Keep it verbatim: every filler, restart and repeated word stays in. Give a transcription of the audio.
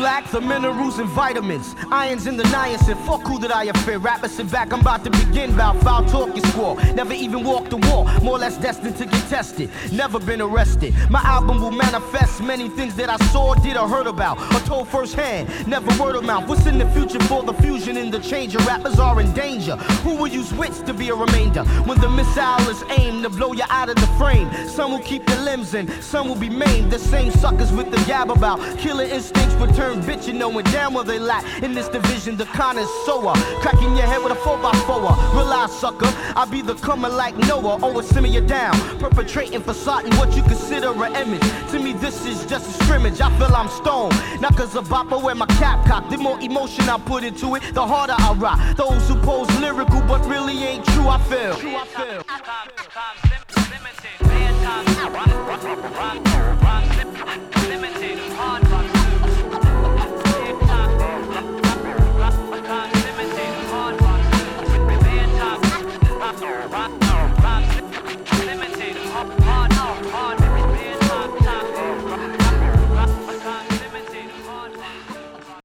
lack the minerals and vitamins, irons in the niacin. Fuck who that I fear. Rappers sit back, I'm about to begin. Bout foul talking squall. Never even walked the wall. More or less destined to get tested. Never been arrested. My album will manifest many things that I saw, did, or heard about, or told firsthand. Never word of mouth. What's in the future for the fusion and the change? Rappers are in danger. Who will use wits to be a remainder when the missile is aimed to blow you out of the frame? Some will keep their limbs in, some will be maimed. The same suckers with the gab about killer instincts would turn bitchin', knowing damn well they lack in this division. The connoisseur, cracking your head with a four by four. Realize, sucker, I be the comer like Noah. Always simmer you down, perpetrating for certain what you consider an image. To me, this is just a scrimmage. I feel I'm stoned, not cause of bopper where my cap cocked. The more emotion I put into it, the harder I rock. Those who pose lyrical but really ain't true, I feel. True, I feel.